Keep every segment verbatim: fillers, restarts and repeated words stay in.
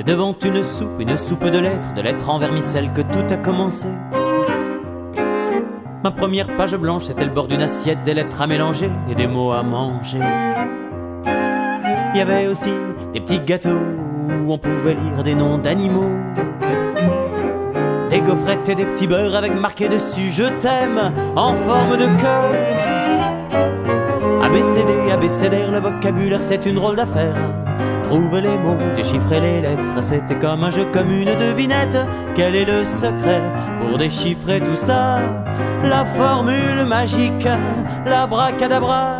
C'est devant une soupe, une soupe de lettres, de lettres en vermicelle que tout a commencé. Ma première page blanche, c'était le bord d'une assiette, des lettres à mélanger et des mots à manger. Il y avait aussi des petits gâteaux où on pouvait lire des noms d'animaux, des gaufrettes et des petits beurres avec marqué dessus « Je t'aime » en forme de cœur. A B C D, A B C D, le vocabulaire c'est une drôle d'affaire. Trouver les mots, déchiffrer les lettres, c'était comme un jeu, comme une devinette. Quel est le secret pour déchiffrer tout ça? La formule magique, l'abracadabra.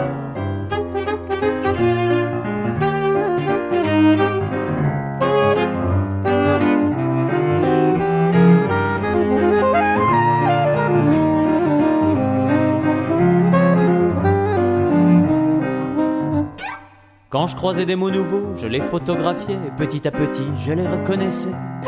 Quand je croisais des mots nouveaux, je les photographiais et petit à petit, je les reconnaissais.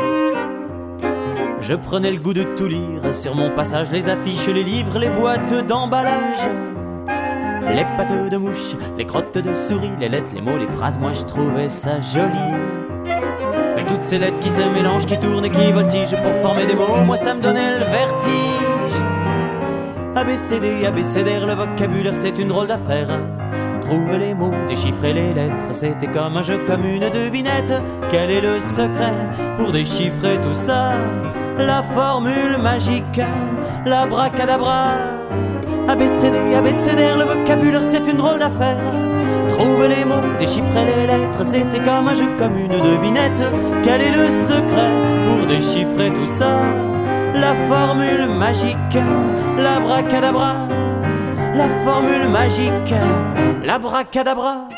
Je prenais le goût de tout lire, sur mon passage, les affiches, les livres, les boîtes d'emballage, les pattes de mouches, les crottes de souris, les lettres, les mots, les phrases, moi je trouvais ça joli. Mais toutes ces lettres qui se mélangent, qui tournent et qui voltigent pour former des mots, moi ça me donnait le vertige. A B C D, A B C D, le vocabulaire c'est une drôle d'affaire. Trouver les mots, déchiffrer les lettres, c'était comme un jeu, comme une devinette. Quel est le secret pour déchiffrer tout ça? La formule magique, l'abracadabra. A B C D, A B C D, le vocabulaire c'est une drôle d'affaire. Trouver les mots, déchiffrer les lettres, c'était comme un jeu, comme une devinette. Quel est le secret pour déchiffrer tout ça? La formule magique, l'abracadabra. La formule magique, l'abracadabra.